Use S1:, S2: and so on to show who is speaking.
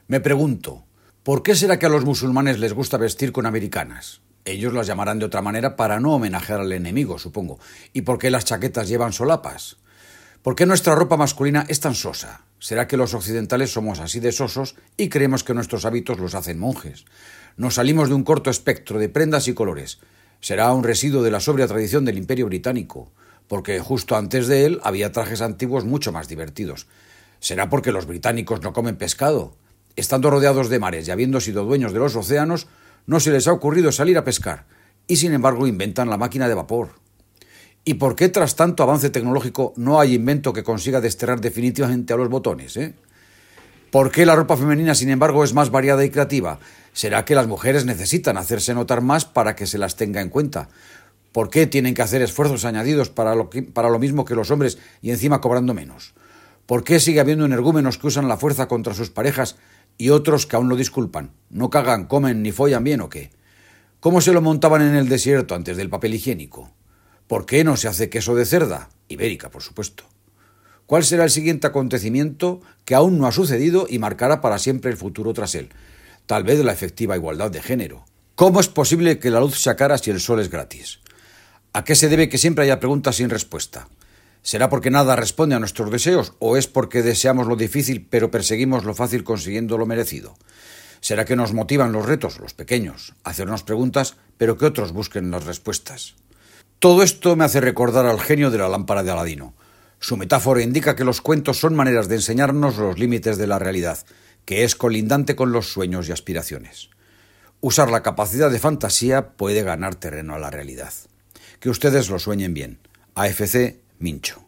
S1: Me pregunto, ¿por qué será que a los musulmanes les gusta vestir con americanas? Ellos las llamarán de otra manera para no homenajear al enemigo, supongo. ¿Y por qué las chaquetas llevan solapas? ¿Por qué nuestra ropa masculina es tan sosa? ¿Será que los occidentales somos así de sosos y creemos que nuestros hábitos los hacen monjes? Nos salimos de un corto espectro de prendas y colores. ¿Será un residuo de la sobria tradición del Imperio Británico? Porque justo antes de él había trajes antiguos mucho más divertidos. ¿Será porque los británicos no comen pescado? Estando rodeados de mares y habiendo sido dueños de los océanos, no se les ha ocurrido salir a pescar, y sin embargo inventan la máquina de vapor. ¿Y por qué tras tanto avance tecnológico no hay invento que consiga desterrar definitivamente a los botones, ¿Por qué la ropa femenina, sin embargo, es más variada y creativa? ¿Será que las mujeres necesitan hacerse notar más para que se las tenga en cuenta? ¿Por qué tienen que hacer esfuerzos añadidos para lo mismo que los hombres y encima cobrando menos? ¿Por qué sigue habiendo energúmenos que usan la fuerza contra sus parejas y otros que aún lo disculpan? ¿No cagan, comen ni follan bien o qué? ¿Cómo se lo montaban en el desierto antes del papel higiénico? ¿Por qué no se hace queso de cerda? Ibérica, por supuesto. ¿Cuál será el siguiente acontecimiento que aún no ha sucedido y marcará para siempre el futuro tras él? Tal vez la efectiva igualdad de género. ¿Cómo es posible que la luz sea cara si el sol es gratis? ¿A qué se debe que siempre haya preguntas sin respuesta? ¿Será porque nada responde a nuestros deseos o es porque deseamos lo difícil pero perseguimos lo fácil consiguiendo lo merecido? ¿Será que nos motivan los retos, los pequeños, a hacernos preguntas pero que otros busquen las respuestas? Todo esto me hace recordar al genio de la lámpara de Aladino. Su metáfora indica que los cuentos son maneras de enseñarnos los límites de la realidad, que es colindante con los sueños y aspiraciones. Usar la capacidad de fantasía puede ganar terreno a la realidad. Que ustedes lo sueñen bien. AFC Mincho.